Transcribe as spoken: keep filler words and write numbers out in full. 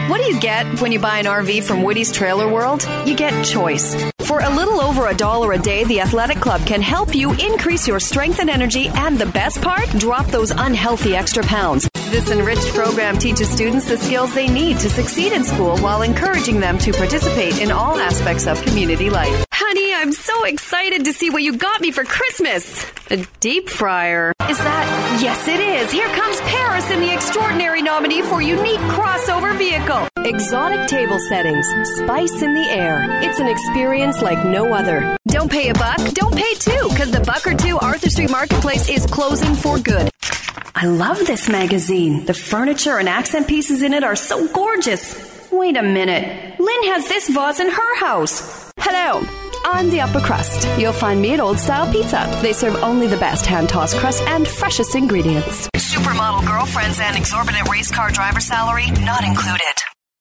What do you get when you buy an R V from Woody's Trailer World? You get choice. For a little over a dollar a day, the Athletic Club can help you increase your strength and energy, and the best part, drop those unhealthy extra pounds. This enriched program teaches students the skills they need to succeed in school while encouraging them to participate in all aspects of community life. Honey, I'm so excited to see what you got me for Christmas. A deep fryer. Is that? Yes, it is. Here comes Paris in the extraordinary nominee for unique crossover vehicle. Exotic table settings. Spice in the air. It's an experience like no other. Don't pay a buck, don't pay two, because the Buck or Two Arthur Street Marketplace is closing for good. I love this magazine. The furniture and accent pieces in it are so gorgeous. Wait a minute. Lynn has this vase in her house. Hello. I'm the upper crust. You'll find me at Old Style Pizza. They serve only the best hand-tossed crust and freshest ingredients. Supermodel girlfriends and exorbitant race car driver salary not included.